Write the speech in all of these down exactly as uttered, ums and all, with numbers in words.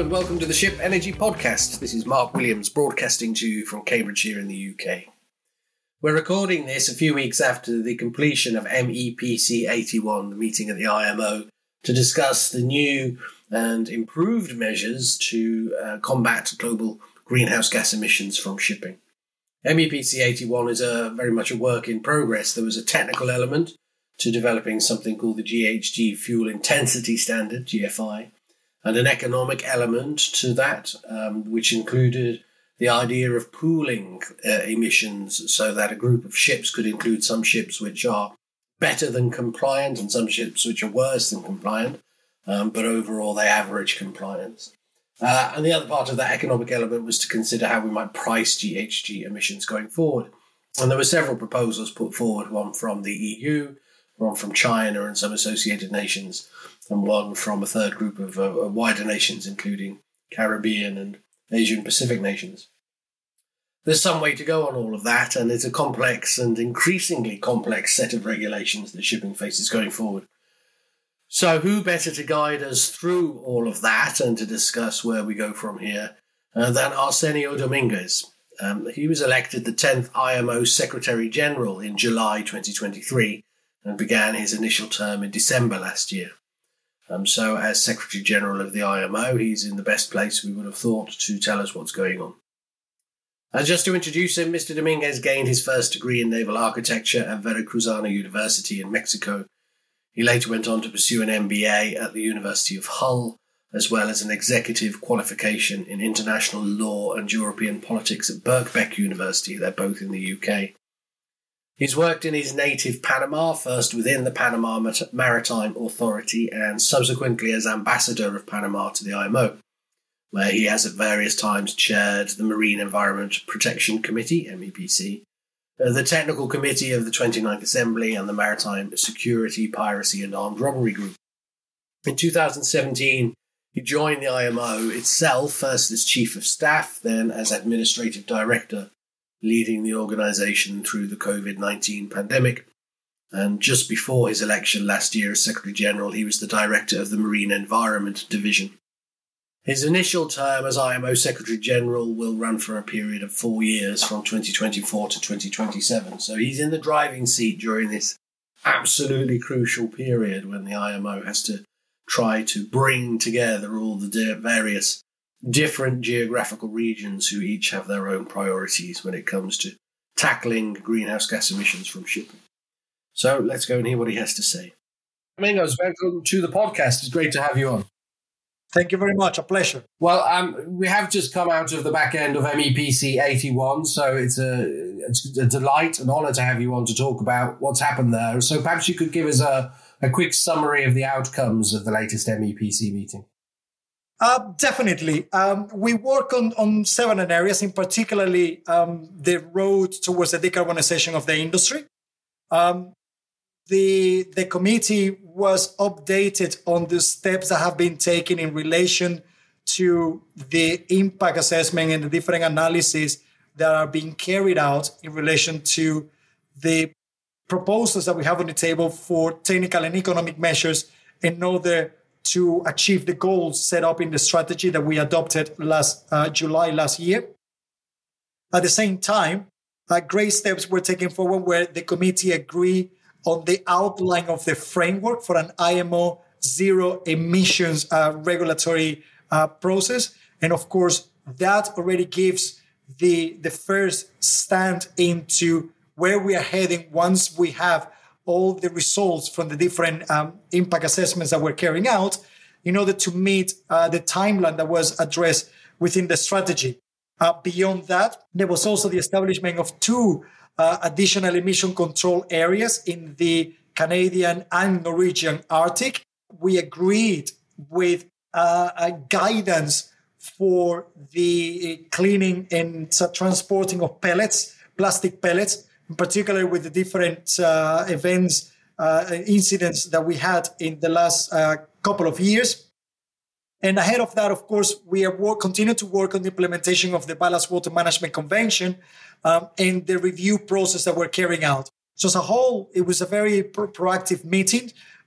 and welcome to the Ship Energy Podcast. This is Mark Williams broadcasting to you from Cambridgeshire in the U K. We're recording this a few weeks after the completion of M E P C eighty-one, the meeting at the I M O, to discuss the new and improved measures to uh, combat global greenhouse gas emissions from shipping. M E P C eighty-one is a, very much a work in progress. There was a technical element to developing something called the G H G Fuel Intensity Standard, G F I, and an economic element to that, um, which included the idea of pooling uh, emissions so that a group of ships could include some ships which are better than compliant and some ships which are worse than compliant, um, but overall they average compliance. Uh, and the other part of that economic element was to consider how we might price G H G emissions going forward. And there were several proposals put forward, one from the E U, one from China and some associated nations, and one from a third group of uh, wider nations, including Caribbean and Asian Pacific nations. There's some way to go on all of that, and it's a complex and increasingly complex set of regulations that shipping faces going forward. So who better to guide us through all of that and to discuss where we go from here uh, than Arsenio Dominguez. Um, he was elected the tenth I M O Secretary General in July twenty twenty-three and began his initial term in December last year. Um, so as Secretary General of the I M O, he's in the best place, we would have thought, to tell us what's going on. And just to introduce him, Mister Dominguez gained his first degree in naval architecture at Veracruzana University in Mexico. He later went on to pursue an M B A at the University of Hull, as well as an executive qualification in international law and European politics at Birkbeck University. They're both in the U K. He's worked in his native Panama, first within the Panama Maritime Authority and subsequently as ambassador of Panama to the I M O, where he has at various times chaired the Marine Environment Protection Committee, M E P C, the Technical Committee of the twenty-ninth Assembly, and the Maritime Security, Piracy and Armed Robbery Group. In two thousand seventeen, he joined the I M O itself, first as Chief of Staff, then as Administrative Director, leading the organisation through the covid nineteen pandemic. And just before his election last year as Secretary General, he was the Director of the Marine Environment Division. His initial term as I M O Secretary General will run for a period of four years from twenty twenty-four to twenty twenty-seven. So he's in the driving seat during this absolutely crucial period when the I M O has to try to bring together all the various different geographical regions who each have their own priorities when it comes to tackling greenhouse gas emissions from shipping. So let's go and hear what he has to say. Domingos, welcome to the podcast. It's great to have you on. Thank you very much. A pleasure. Well, um, we have just come out of the back end of M E P C eighty-one, so it's a, it's a delight, an honour to have you on to talk about what's happened there. So perhaps you could give us a, a quick summary of the outcomes of the latest M E P C meeting. Uh, definitely. Um, we work on, on seven areas, in particularly um, the road towards the decarbonization of the industry. Um, The, the committee was updated on the steps that have been taken in relation to the impact assessment and the different analyses that are being carried out in relation to the proposals that we have on the table for technical and economic measures in order to achieve the goals set up in the strategy that we adopted last uh, July last year. At the same time, uh, great steps were taken forward where the committee agreed on the outline of the framework for an I M O zero emissions uh, regulatory uh, process. And of course, that already gives the, the first stand into where we are heading once we have all the results from the different um, impact assessments that we're carrying out in order to meet uh, the timeline that was addressed within the strategy. Uh, beyond that, there was also the establishment of two Uh, additional emission control areas in the Canadian and Norwegian Arctic. We agreed with uh, a guidance for the cleaning and uh, transporting of pellets, plastic pellets, in particular with the different uh, events, uh, incidents that we had in the last uh, couple of years. And ahead of that, of course, we are work, continue to work on the implementation of the Ballast Water Management Convention um, and the review process that we're carrying out. So as a whole, it was a very pro- proactive meeting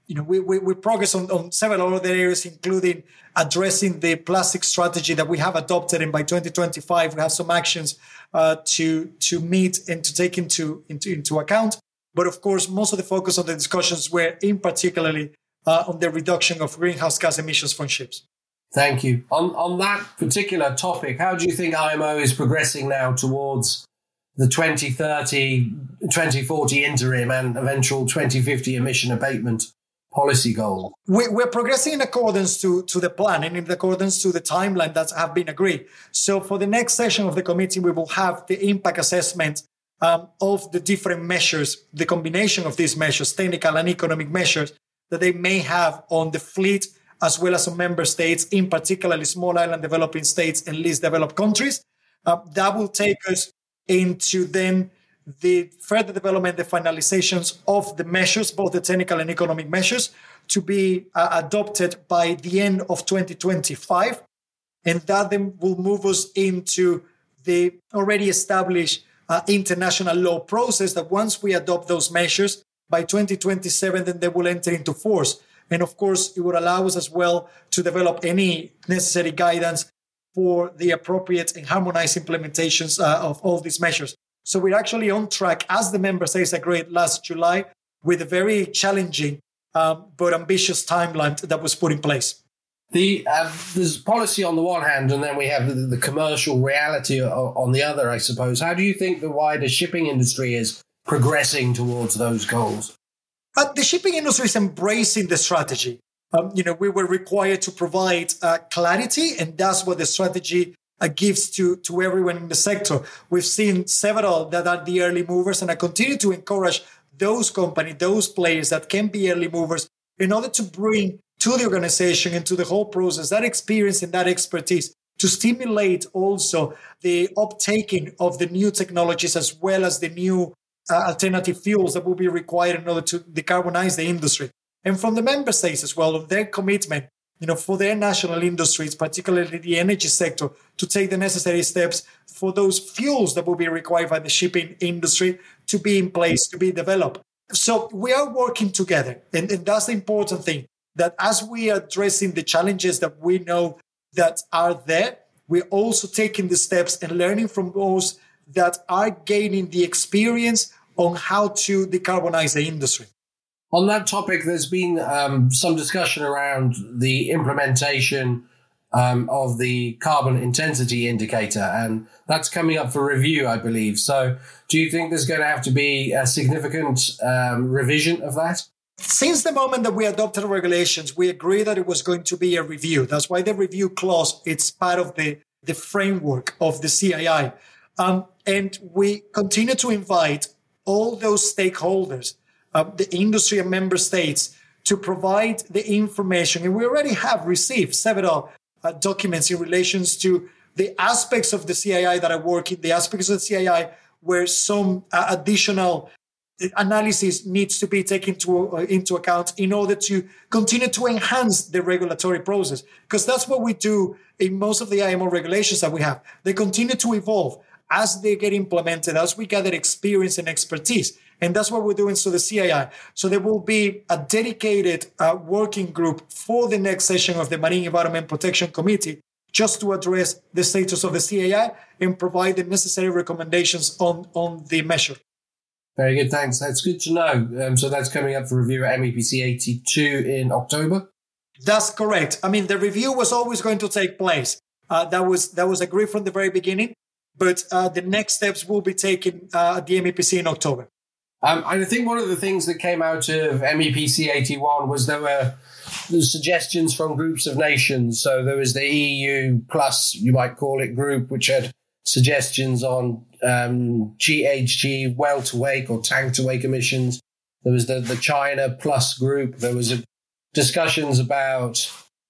you know, we, we, we progress on, on several other areas, including addressing the plastic strategy that we have adopted. And by twenty twenty-five, we have some actions uh, to to meet and to take into, into, into account. But of course, most of the focus of the discussions were in particularly uh, on the reduction of greenhouse gas emissions from ships. Thank you. On, on that particular topic, how do you think I M O is progressing now towards the twenty thirty, twenty forty interim and eventual twenty fifty emission abatement policy goal? We, we're progressing in accordance to, to the plan and in accordance to the timeline that have been agreed. So for the next session of the committee, we will have the impact assessment um, of the different measures, the combination of these measures, technical and economic measures that they may have on the fleet, as well as on member states, in particularly small island developing states and least developed countries. Uh, that will take us into then the further development, the finalizations of the measures, both the technical and economic measures, to be uh, adopted by the end of twenty twenty-five. And that then will move us into the already established uh, international law process that once we adopt those measures, by twenty twenty-seven, then they will enter into force. And of course, it would allow us as well to develop any necessary guidance for the appropriate and harmonized implementations uh, of all these measures. So we're actually on track, as the member states agreed last July, with a very challenging um, but ambitious timeline that was put in place. The uh, there's policy on the one hand, and then we have the, the commercial reality on the other, I suppose. How do you think the wider shipping industry is progressing towards those goals? Uh, the shipping industry is embracing the strategy. Um, you know, we were required to provide uh, clarity, and that's what the strategy uh, gives to, to everyone in the sector. We've seen several that are the early movers, and I continue to encourage those companies, those players that can be early movers in order to bring to the organization and to the whole process that experience and that expertise to stimulate also the uptaking of the new technologies as well as the new uh, alternative fuels that will be required in order to decarbonize the industry. And from the member states as well, of their commitment, you know, for their national industries, particularly the energy sector, to take the necessary steps for those fuels that will be required by the shipping industry to be in place, to be developed. So we are working together. And, and that's the important thing, that as we are addressing the challenges that we know that are there, we're also taking the steps and learning from those that are gaining the experience on how to decarbonize the industry. On that topic, there's been um, some discussion around the implementation um, of the carbon intensity indicator, and that's coming up for review, I believe. So do you think there's going to have to be a significant um, revision of that? Since the moment that we adopted regulations, we agreed that it was going to be a review. That's why the review clause, it's part of the, the framework of the C I I. Um, and we continue to invite all those stakeholders, uh, the industry and member states, to provide the information. And we already have received several uh, documents in relations to the aspects of the C I I that are working, the aspects of the C I I where some uh, additional analysis needs to be taken to, uh, into account in order to continue to enhance the regulatory process. Because that's what we do in most of the I M O regulations that we have. They continue to evolve as they get implemented, as we gather experience and expertise. And that's what we're doing to the C I I. So there will be a dedicated uh, working group for the next session of the Marine Environment Protection Committee just to address the status of the C I I and provide the necessary recommendations on, on the measure. Very good, thanks. That's good to know. Um, so that's coming up for review at M E P C eighty-two in October? That's correct. I mean, the review was always going to take place. Uh, that was that was agreed from the very beginning. But uh, the next steps will be taken uh, at the M E P C in October. Um, I think one of the things that came out of M E P C eighty-one was there were suggestions from groups of nations. So there was the E U plus, you might call it, group, which had suggestions on um, G H G, well-to-wake or tank-to-wake emissions. There was the, the China plus group. There was a, discussions about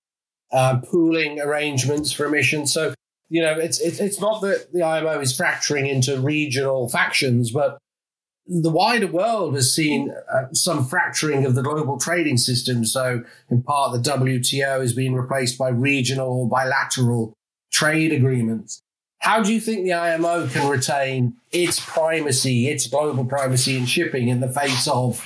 uh, pooling arrangements for emissions. So, you know, it's, it's it's not that the I M O is fracturing into regional factions, but the wider world has seen uh, some fracturing of the global trading system. So, in part, the W T O is being replaced by regional or bilateral trade agreements. How do you think the I M O can retain its primacy, its global primacy in shipping in the face of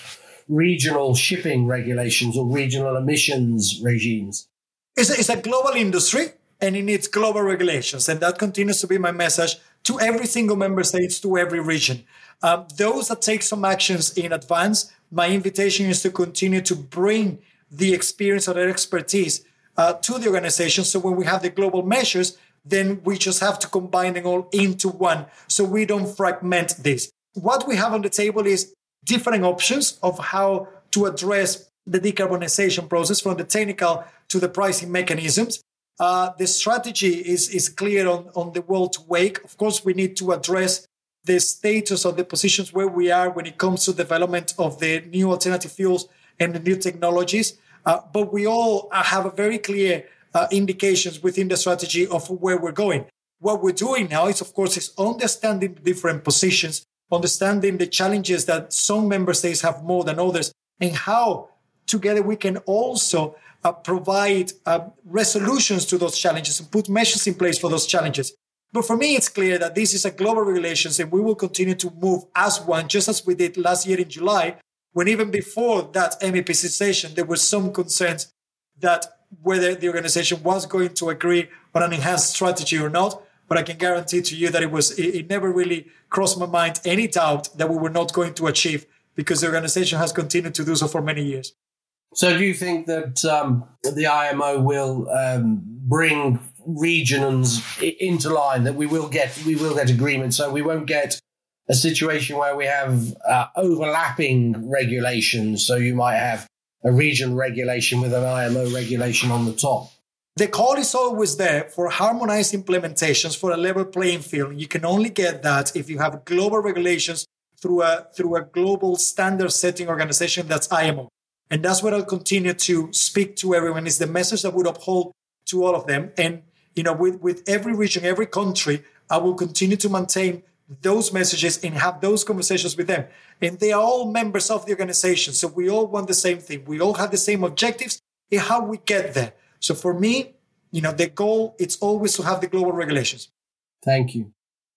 regional shipping regulations or regional emissions regimes? It's a, it's a global industry and it needs global regulations. And that continues to be my message to every single member state, to every region. Um, those that take some actions in advance, my invitation is to continue to bring the experience or their expertise uh, to the organization. So when we have the global measures, then we just have to combine them all into one so we don't fragment this. What we have on the table is different options of how to address the decarbonization process, from the technical to the pricing mechanisms. Uh, the strategy is, is clear on, on the world to wake. Of course, we need to address the status of the positions where we are when it comes to development of the new alternative fuels and the new technologies. Uh, but we all have a very clear uh, indications within the strategy of where we're going. What we're doing now is, of course, is understanding the different positions, understanding the challenges that some member states have more than others, and how together we can also uh, provide uh, resolutions to those challenges and put measures in place for those challenges. But for me, it's clear that this is a global regulations and we will continue to move as one, just as we did last year in July, when even before that M E P C session, there were some concerns that whether the organization was going to agree on an enhanced strategy or not. But I can guarantee to you that it was, it, it never really crossed my mind any doubt that we were not going to achieve, because the organization has continued to do so for many years. So do you think that um, the I M O will um, bring regions into line, that we will get we will get agreement, so we won't get a situation where we have uh, overlapping regulations, so you might have a region regulation with an I M O regulation on the top? The call is always there for harmonized implementations, for a level playing field. You can only get that if you have global regulations through a through a global standard setting organization that's I M O. And that's what I'll continue to speak to everyone, is the message that would uphold to all of them. And, you know, with, with every region, every country, I will continue to maintain those messages and have those conversations with them. And they are all members of the organization. So we all want the same thing. We all have the same objectives and how we get there. So for me, you know, the goal, it's always to have the global regulations. Thank you.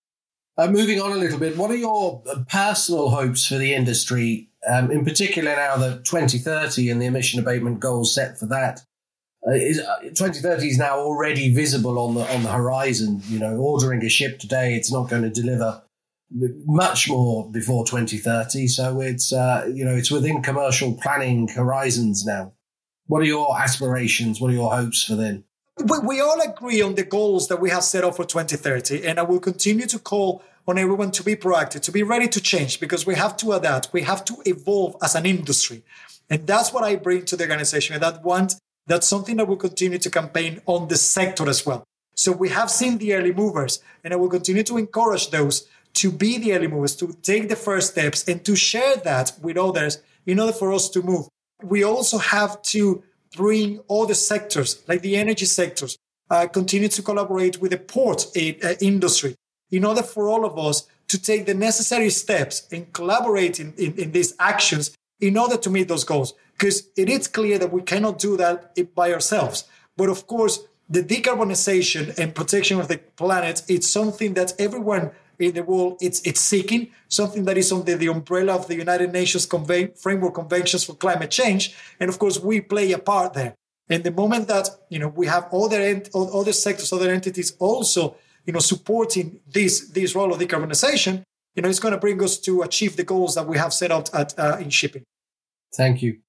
Uh, moving on a little bit, what are your personal hopes for the industry, um, in particular now that twenty thirty and the emission abatement goals set for that? Uh, is, uh, twenty thirty is now already visible on the on the horizon. You know, ordering a ship today, it's not going to deliver much more before twenty thirty. So it's, uh, you know, it's within commercial planning horizons now. What are your aspirations? What are your hopes for then? We, we all agree on the goals that we have set up for twenty thirty, and I will continue to call on everyone to be proactive, to be ready to change, because we have to adapt. We have to evolve as an industry. And that's what I bring to the organization. And that want, that's something that will continue to campaign on the sector as well. So we have seen the early movers, and I will continue to encourage those to be the early movers, to take the first steps and to share that with others in order for us to move. We also have to bring all the sectors, like the energy sectors, uh, continue to collaborate with the port uh, industry in order for all of us to take the necessary steps and collaborate in, in, in these actions in order to meet those goals. Because it is clear that we cannot do that by ourselves. But of course, the decarbonization and protection of the planet, it's something that everyone in the world it's it's seeking, something that is under the umbrella of the United Nations Conven- Framework Conventions for Climate Change. And of course, we play a part there. And the moment that, you know, we have other ent- other sectors, other entities also, you know, supporting this this role of decarbonization, you know, it's going to bring us to achieve the goals that we have set out at uh, in shipping. Thank you.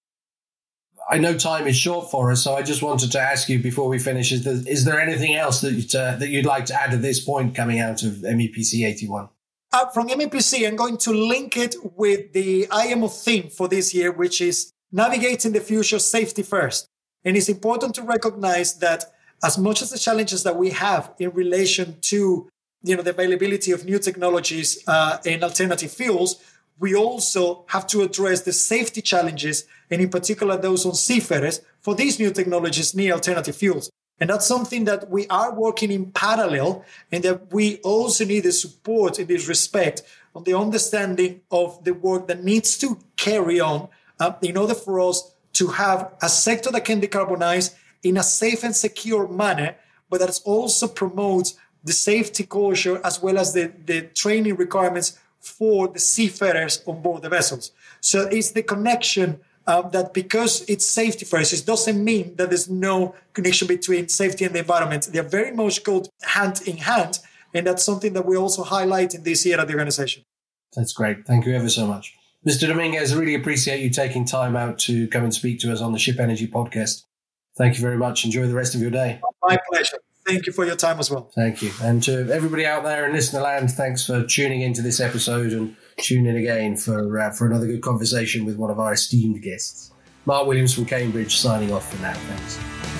I know time is short for us, so I just wanted to ask you before we finish: is there, is there anything else that you'd, uh, that you'd like to add at this point coming out of M E P C eighty-one? Uh, from M E P C, I'm going to link it with the I M O theme for this year, which is navigating the future safety first. And it's important to recognize that as much as the challenges that we have in relation to, you know, the availability of new technologies uh, and alternative fuels, we also have to address the safety challenges, and in particular those on seafarers, for these new technologies, new alternative fuels. And that's something that we are working in parallel, and that we also need the support in this respect on the understanding of the work that needs to carry on uh, in order for us to have a sector that can decarbonize in a safe and secure manner, but that also promotes the safety culture as well as the, the training requirements for the seafarers on board the vessels. So it's the connection um, that because it's safety first, it doesn't mean that there's no connection between safety and the environment. They're very much go hand in hand. And that's something that we also highlight in this year at the organization. That's great. Thank you ever so much. Mister Dominguez, I really appreciate you taking time out to come and speak to us on the Ship Energy podcast. Thank you very much. Enjoy the rest of your day. My pleasure. Thank you for your time as well. Thank you. And to everybody out there in listener land, thanks for tuning into this episode and tune in again for, uh, for another good conversation with one of our esteemed guests. Mark Williams from Cambridge signing off for now. Thanks.